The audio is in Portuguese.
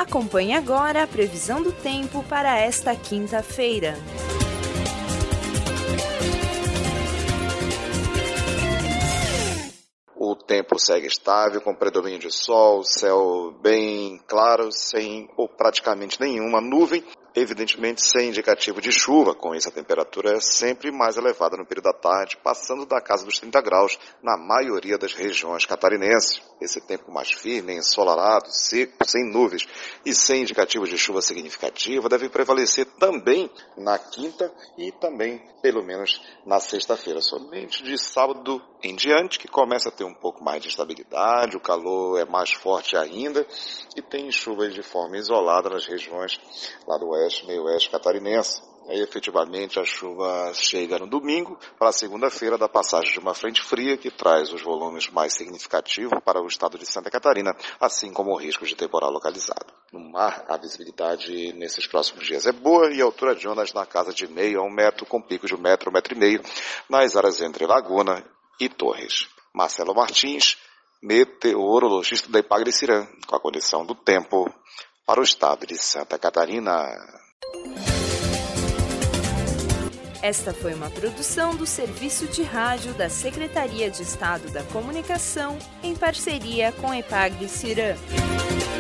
Acompanhe agora a previsão do tempo para esta quinta-feira. O tempo segue estável, com predomínio de sol, céu bem claro, sem ou praticamente nenhuma nuvem, evidentemente sem indicativo de chuva. Com isso, a temperatura é sempre mais elevada no período da tarde, passando da casa dos 30 graus na maioria das regiões catarinenses. Esse tempo mais firme, ensolarado, seco, sem nuvens e sem indicativo de chuva significativa deve prevalecer também na quinta e também, pelo menos, na sexta-feira. Somente de sábado em diante que começa a ter um pouco mais de estabilidade, o calor é mais forte ainda e tem chuvas de forma isolada nas regiões lá do oeste, meio oeste catarinense. Aí, efetivamente, a chuva chega no domingo para a segunda-feira da passagem de uma frente fria que traz os volumes mais significativos para o estado de Santa Catarina, assim como o risco de temporal localizado. No mar, a visibilidade nesses próximos dias é boa e a altura de ondas na casa de meio a 1 metro, com picos de 1 metro, 1,5 metro, nas áreas entre Laguna e Torres. Marcelo Martins, meteorologista da Epagre-Cirã, com a condição do tempo para o estado de Santa Catarina. Esta foi uma produção do Serviço de Rádio da Secretaria de Estado da Comunicação, em parceria com Epagre-Cirã.